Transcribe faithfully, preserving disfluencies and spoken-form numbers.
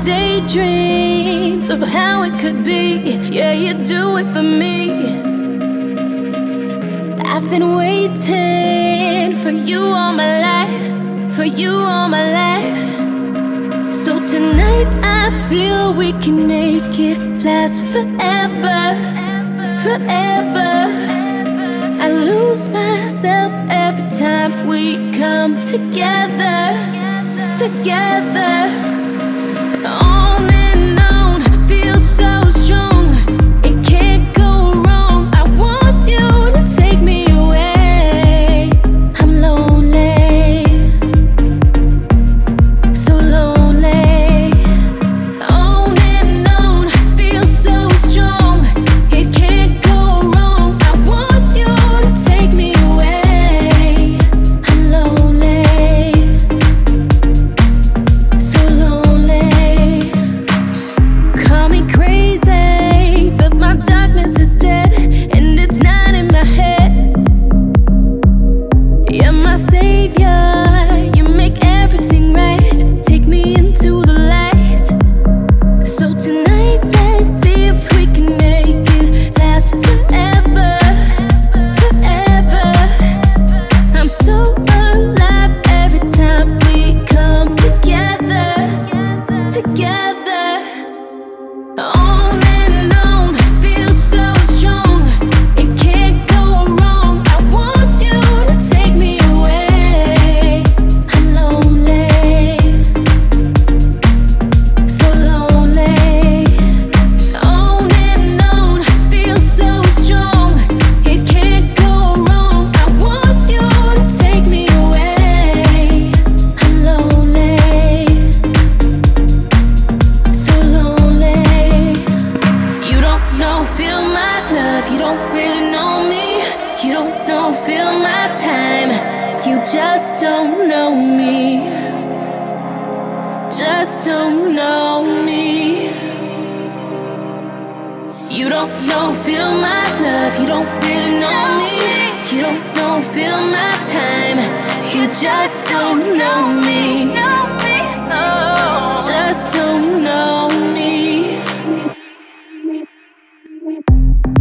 daydreams of how it could be. Yeah, you do it for me. I've been waiting for you all my life, for you all my life. So tonight I feel we can make it last forever, forever. I lose myself every time we come together, together. On and on, feel so strong. It can't go wrong. I want you to take me away. I'm lonely, so lonely. On and on, feel so strong. It can't go wrong. I want you to take me away. I'm lonely, so lonely. Call me crazy, but my darkness is dead, and it's not in my head. You're my savior, you make everything right. Take me into the light. So tonight, let's see if we can make it last forever, forever. I'm so alive every time we come together, together. On and on, feel so strong. It can't go wrong. I want you to take me away. I'm lonely, so lonely. On and on, feel so strong. It can't go wrong. I want you to take me away. I'm lonely, so lonely. You don't know, feel my love. You don't really know me. You don't know, feel my time. You just don't know me. Just don't know me. You don't know, feel my love. You don't really know me. You don't know, feel my time. You just don't know me. Just don't know me.